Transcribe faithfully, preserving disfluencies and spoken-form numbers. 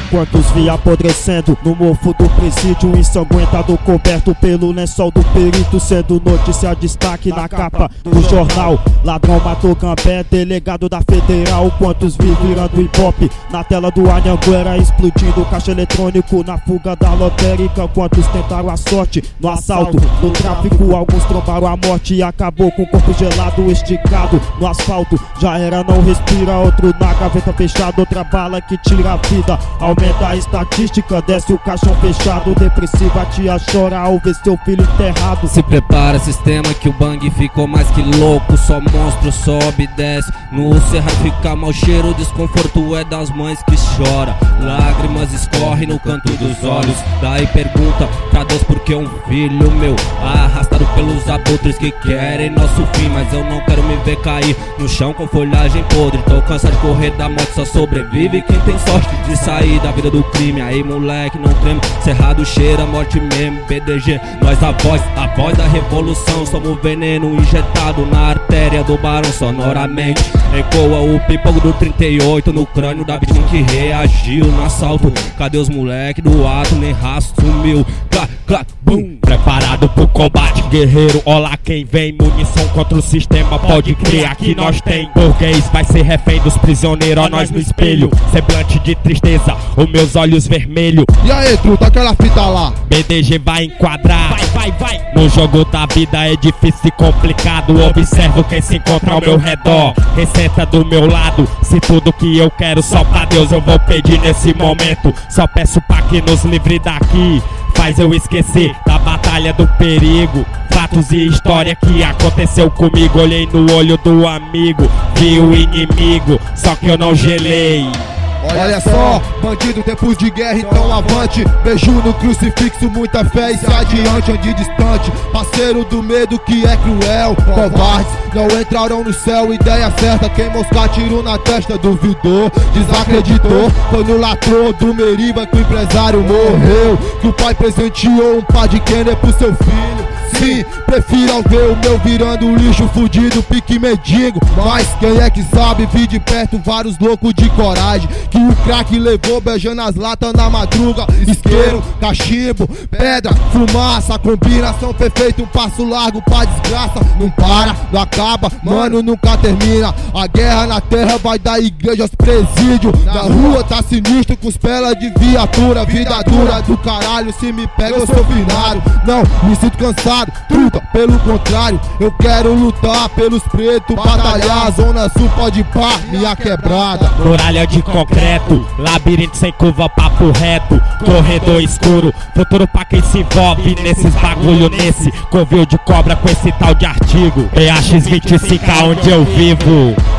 Quantos vi apodrecendo no mofo do presídio, ensanguentado, coberto pelo lençol do perito, sendo notícia destaque na capa do jornal. Ladrão matou Gambé, delegado da Federal. Quantos vi virando hip hop na tela do Anhanguera, explodindo caixa eletrônico na fuga da lotérica. Quantos tentaram a sorte no assalto, no tráfico, alguns trombaram a morte e acabou com o corpo gelado, esticado no asfalto. Já era, não respira, outro na gaveta fechada, outra bala que tira a vida. Aumenta a estatística, desce o caixão fechado. Depressiva tia chora ao ver seu filho enterrado. Se prepara, sistema, que o bang ficou mais que louco. Só monstro sobe e desce, no cerrado fica mau cheiro. Desconforto é das mães que chora, lágrimas escorrem no canto dos olhos. Daí pergunta pra Deus por que um filho meu arrastado pelos abutres que querem nosso fim. Mas eu não quero me ver cair no chão com folhagem podre. Tô cansado de correr da morte, só sobrevive quem tem sorte de sair da vida do crime. Aí moleque, não treme, cerrado cheira morte mesmo. B D G, nós a voz, a voz da revolução. Somos veneno injetado na artéria do barão sonoramente. Ecoa o pipoco do trinta e oito no crânio da vítima que reagiu no assalto. Cadê os moleque do ato? Nem rastro sumiu. Clac, clac, bum. Preparado pro combate, guerreiro, olá quem vem. Munição contra o sistema, pode crer, aqui nós tem. Burguês vai ser refém dos prisioneiros, ó nós no espelho. Semblante de tristeza, os meus olhos vermelhos. E aí, truta, aquela fita lá? B D G vai enquadrar. Vai, vai, vai. No jogo da vida é difícil e complicado. Observo quem se encontra ao meu redor, quem senta do meu lado. Se tudo que eu quero só pra Deus eu vou pedir nesse momento. Só peço pra que nos livre daqui, faz eu esquecer da batalha do perigo. Fatos e história que aconteceu comigo. Olhei no olho do amigo, vi o inimigo, só que eu não gelei. Olha só, bandido, tempos de guerra, então avante. Beijo no crucifixo, muita fé e se adiante, ande distante. Parceiro do medo que é cruel, covardes não entrarão no céu. Ideia certa, quem moscar tiro na testa. Duvidou, desacreditou, foi no latrô do Meriva que o empresário morreu. Que o pai presenteou um par de Kenner pro seu filho. Sim, prefiro ver o meu virando lixo fudido, pique mendigo. Mas quem é que sabe, vi de perto vários loucos de coragem que o crack levou beijando as latas na madruga. Isqueiro, cachimbo, pedra, fumaça, combinação perfeita, um passo largo pra desgraça. Não para, não acaba, mano, nunca termina. A guerra na terra vai da igreja aos presídios. Na rua tá sinistro com os pelas de viatura. Vida dura do caralho, se me pega eu sou finado. Não, me sinto cansado, truta, pelo contrário, eu quero lutar pelos pretos, batalhar, a zona sul pode pá, minha quebrada. Muralha de concreto, labirinto sem curva, papo reto, corredor escuro, futuro pra quem se envolve nesses bagulho, nesse covil de cobra com esse tal de artigo. P X vinte e cinco onde eu vivo.